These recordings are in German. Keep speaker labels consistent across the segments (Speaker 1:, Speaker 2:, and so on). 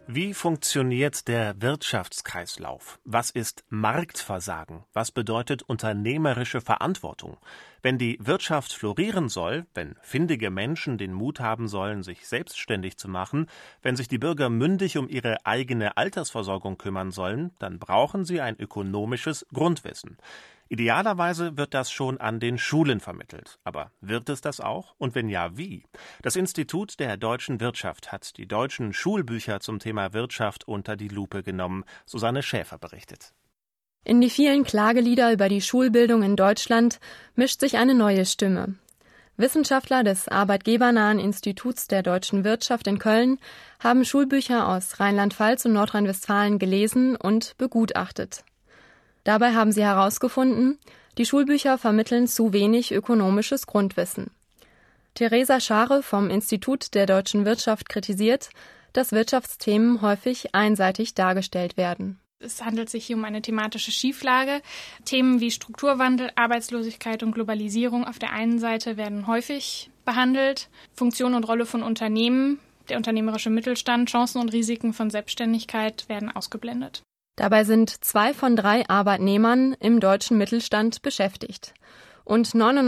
Speaker 1: Wie funktioniert der Wirtschaftskreislauf? Was ist Marktversagen? Was bedeutet unternehmerische Verantwortung? Wenn die Wirtschaft florieren soll, wenn findige Menschen den Mut haben sollen, sich selbstständig zu machen, wenn sich die Bürger mündig um ihre eigene Altersversorgung kümmern sollen, dann brauchen sie ein ökonomisches Grundwissen. Idealerweise wird das schon an den Schulen vermittelt. Aber wird es das auch? Und wenn ja, wie? Das Institut der deutschen Wirtschaft hat die deutschen Schulbücher zum Thema Wirtschaft unter die Lupe genommen. Susanne Schäfer berichtet.
Speaker 2: In die vielen Klagelieder über die Schulbildung in Deutschland mischt sich eine neue Stimme. Wissenschaftler des arbeitgebernahen Instituts der deutschen Wirtschaft in Köln haben Schulbücher aus Rheinland-Pfalz und Nordrhein-Westfalen gelesen und begutachtet. Dabei haben sie herausgefunden, die Schulbücher vermitteln zu wenig ökonomisches Grundwissen. Theresa Schare vom Institut der deutschen Wirtschaft kritisiert, dass Wirtschaftsthemen häufig einseitig dargestellt werden.
Speaker 3: Es handelt sich hier um eine thematische Schieflage. Themen wie Strukturwandel, Arbeitslosigkeit und Globalisierung auf der einen Seite werden häufig behandelt. Funktion und Rolle von Unternehmen, der unternehmerische Mittelstand, Chancen und Risiken von Selbstständigkeit werden ausgeblendet.
Speaker 2: Dabei sind 2 von 3 Arbeitnehmern im deutschen Mittelstand beschäftigt. Und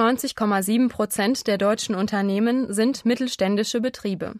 Speaker 2: 99,7% der deutschen Unternehmen sind mittelständische Betriebe.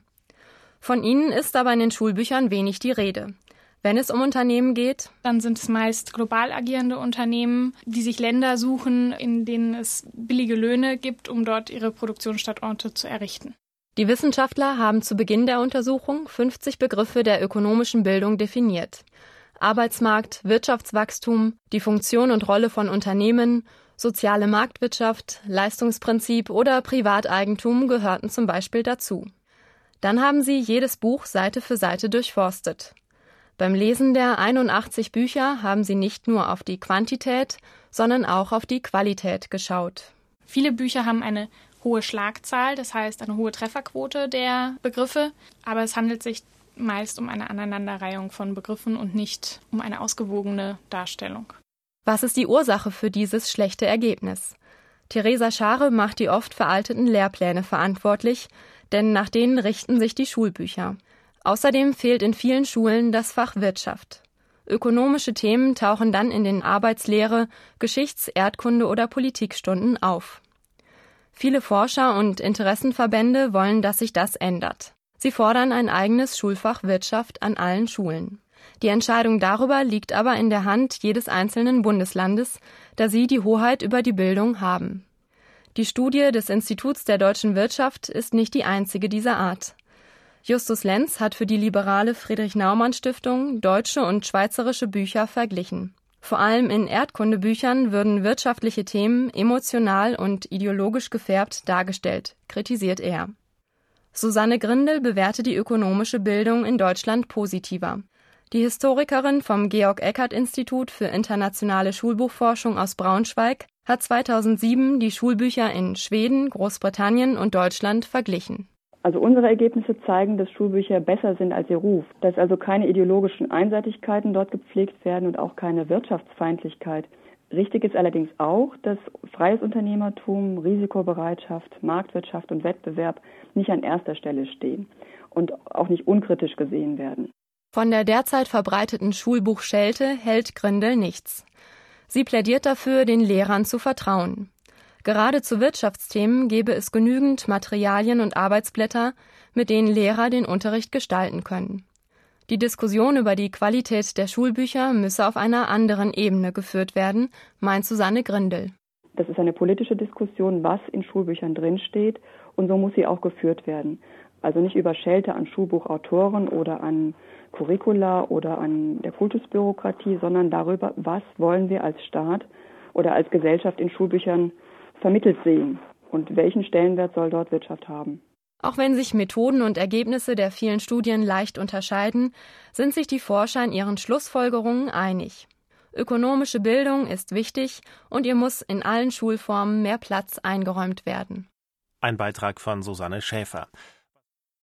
Speaker 2: Von ihnen ist aber in den Schulbüchern wenig die Rede. Wenn es um Unternehmen geht,
Speaker 3: dann sind es meist global agierende Unternehmen, die sich Länder suchen, in denen es billige Löhne gibt, um dort ihre Produktionsstandorte zu errichten.
Speaker 2: Die Wissenschaftler haben zu Beginn der Untersuchung 50 Begriffe der ökonomischen Bildung definiert. Arbeitsmarkt, Wirtschaftswachstum, die Funktion und Rolle von Unternehmen, soziale Marktwirtschaft, Leistungsprinzip oder Privateigentum gehörten zum Beispiel dazu. Dann haben sie jedes Buch Seite für Seite durchforstet. Beim Lesen der 81 Bücher haben sie nicht nur auf die Quantität, sondern auch auf die Qualität geschaut.
Speaker 3: Viele Bücher haben eine hohe Schlagzahl, das heißt eine hohe Trefferquote der Begriffe, aber es handelt sich meist um eine Aneinanderreihung von Begriffen und nicht um eine ausgewogene Darstellung.
Speaker 2: Was ist die Ursache für dieses schlechte Ergebnis? Theresa Schare macht die oft veralteten Lehrpläne verantwortlich, denn nach denen richten sich die Schulbücher. Außerdem fehlt in vielen Schulen das Fach Wirtschaft. Ökonomische Themen tauchen dann in den Arbeitslehre-, Geschichts-, Erdkunde- oder Politikstunden auf. Viele Forscher und Interessenverbände wollen, dass sich das ändert. Sie fordern ein eigenes Schulfach Wirtschaft an allen Schulen. Die Entscheidung darüber liegt aber in der Hand jedes einzelnen Bundeslandes, da sie die Hoheit über die Bildung haben. Die Studie des Instituts der deutschen Wirtschaft ist nicht die einzige dieser Art. Justus Lenz hat für die liberale Friedrich-Naumann-Stiftung deutsche und schweizerische Bücher verglichen. Vor allem in Erdkundebüchern würden wirtschaftliche Themen emotional und ideologisch gefärbt dargestellt, kritisiert er. Susanne Grindel bewertet die ökonomische Bildung in Deutschland positiver. Die Historikerin vom Georg-Eckert-Institut für internationale Schulbuchforschung aus Braunschweig hat 2007 die Schulbücher in Schweden, Großbritannien und Deutschland verglichen.
Speaker 4: Also unsere Ergebnisse zeigen, dass Schulbücher besser sind als ihr Ruf, dass also keine ideologischen Einseitigkeiten dort gepflegt werden und auch keine Wirtschaftsfeindlichkeit. Richtig ist allerdings auch, dass freies Unternehmertum, Risikobereitschaft, Marktwirtschaft und Wettbewerb nicht an erster Stelle stehen und auch nicht unkritisch gesehen werden.
Speaker 2: Von der derzeit verbreiteten Schulbuchschelte hält Grindel nichts. Sie plädiert dafür, den Lehrern zu vertrauen. Gerade zu Wirtschaftsthemen gäbe es genügend Materialien und Arbeitsblätter, mit denen Lehrer den Unterricht gestalten können. Die Diskussion über die Qualität der Schulbücher müsse auf einer anderen Ebene geführt werden, meint Susanne Grindel.
Speaker 4: Das ist eine politische Diskussion, was in Schulbüchern drinsteht, und so muss sie auch geführt werden. Also nicht über Schelte an Schulbuchautoren oder an Curricula oder an der Kultusbürokratie, sondern darüber, was wollen wir als Staat oder als Gesellschaft in Schulbüchern vermittelt sehen und welchen Stellenwert soll dort Wirtschaft haben.
Speaker 2: Auch wenn sich Methoden und Ergebnisse der vielen Studien leicht unterscheiden, sind sich die Forscher in ihren Schlussfolgerungen einig. Ökonomische Bildung ist wichtig und ihr muss in allen Schulformen mehr Platz eingeräumt werden.
Speaker 1: Ein Beitrag von Susanne Schäfer.